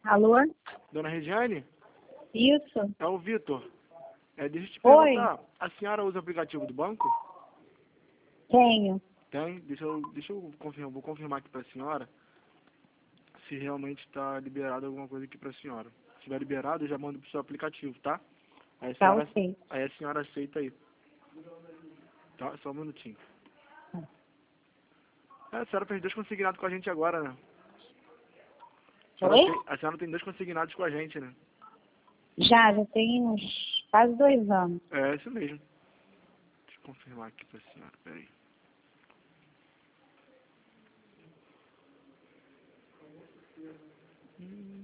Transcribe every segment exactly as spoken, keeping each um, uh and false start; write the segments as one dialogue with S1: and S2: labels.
S1: Alô?
S2: Dona Regiane?
S1: Isso?
S2: É o Vitor. É, deixa eu te
S1: Oi.
S2: perguntar, a senhora usa o aplicativo do banco?
S1: Tenho.
S2: Tem? Deixa eu, deixa eu confirmar, vou confirmar aqui pra senhora se realmente está liberado alguma coisa aqui pra senhora. Se estiver liberado, eu já mando pro seu aplicativo, tá? Aí a
S1: Tá
S2: senhora,
S1: ok.
S2: aí a senhora aceita aí. Tá? Só um minutinho. É, a senhora fez dois consignados com a gente agora, né? A senhora,
S1: Oi?
S2: tem, a senhora tem dois consignados com a gente, né?
S1: Já, já tem uns quase dois anos.
S2: É, isso mesmo. Deixa eu confirmar aqui pra senhora, peraí. Hum.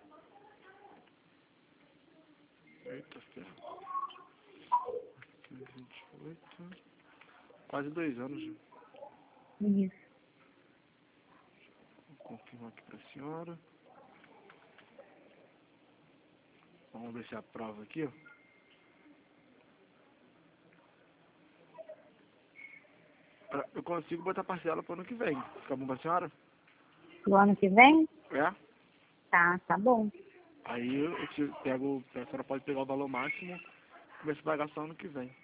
S2: Eita, ferro. vinte e oito. Quase dois anos. Já.
S1: Isso.
S2: Vou confirmar aqui pra senhora. Vamos ver se aprova aqui, ó. Ah, eu consigo botar parcela pro ano que vem. Fica bom pra senhora?
S1: Do ano que vem?
S2: É?
S1: Tá, tá bom.
S2: Aí eu te pego, a senhora pode pegar o valor máximo e começa a pagar só ano que vem.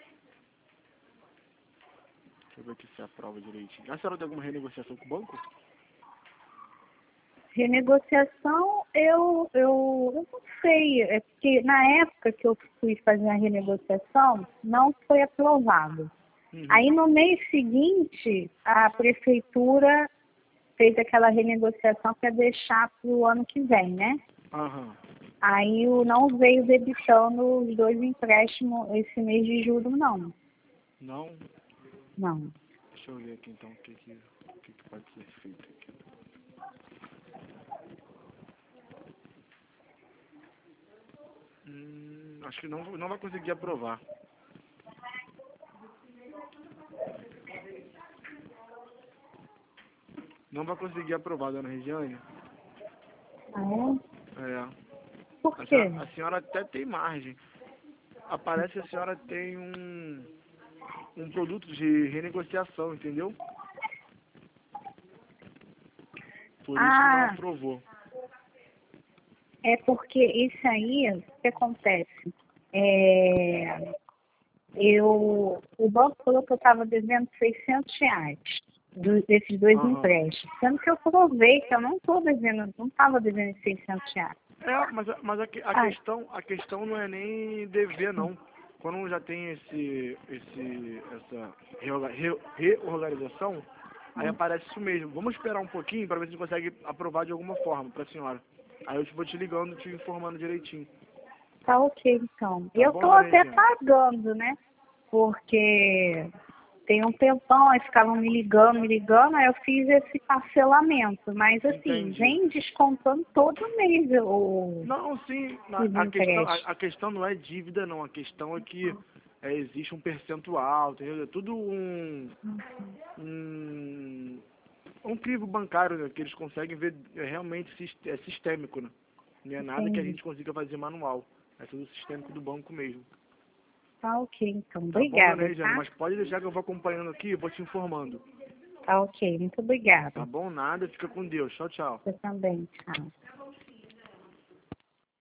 S2: Deixa eu ver aqui se aprova direitinho. A senhora tem alguma renegociação com o banco?
S1: Renegociação, eu, eu, eu não sei. É porque na época que eu fui fazer a renegociação, não foi aprovado.
S2: Uhum.
S1: Aí no mês seguinte, a prefeitura fez aquela renegociação para deixar para o ano que vem, né?
S2: Aham.
S1: Aí o não veio debitando os dois empréstimos esse mês de julho, não.
S2: Não?
S1: Não.
S2: Deixa eu ver aqui então o que, que, o que, que pode ser feito aqui. Hum, acho que não, não vai conseguir aprovar. Não vai conseguir aprovar, dona Regiane.
S1: Ah, é?
S2: É.
S1: Por
S2: A
S1: quê?
S2: senhora, a senhora até tem margem. Aparece que a senhora tem um, um produto de renegociação, entendeu? Por isso que não
S1: Ah,
S2: aprovou.
S1: é porque isso aí, o que acontece? É, eu, o banco falou que eu estava devendo seiscentos reais do- desses dois
S2: Aham.
S1: empréstimos. Sendo que eu provei que eu não estou devendo, não estava devendo seiscentos reais.
S2: É, mas, a- mas a, que- a
S1: Ah,
S2: questão, a questão não é nem dever, não. Quando já tem esse, esse, essa reorga- re- reorganização, aí aparece isso mesmo. Vamos esperar um pouquinho para ver se a gente consegue aprovar de alguma forma para a senhora. Aí eu te vou te ligando, te informando direitinho.
S1: tá ok, então.
S2: Tá
S1: Eu
S2: bom,
S1: estou
S2: dona
S1: até
S2: Regiane?
S1: pagando, né? Porque tem um tempão, aí ficavam me ligando, me ligando, aí eu fiz esse parcelamento. Mas assim,
S2: Entendi.
S1: vem descontando todo mês o,
S2: Não, sim, na-
S1: os
S2: a questão, a,
S1: empréstimos.
S2: a questão não é dívida, não. A questão é que é, existe um percentual, entendeu? É tudo um, um, um crivo bancário, né, que eles conseguem ver é, realmente sis- é sistêmico, né? Não é nada que a
S1: Entendi.
S2: gente consiga fazer manual. É tudo sistêmico do banco mesmo.
S1: Tá ok, então.
S2: Tá bom, dona
S1: Obrigada,
S2: Regiane?
S1: tá?
S2: Mas pode deixar que eu vou acompanhando aqui e vou te informando.
S1: Tá ok, muito
S2: Tá
S1: obrigada.
S2: bom? Nada, fica com Deus. Tchau, tchau.
S1: Você também, tchau.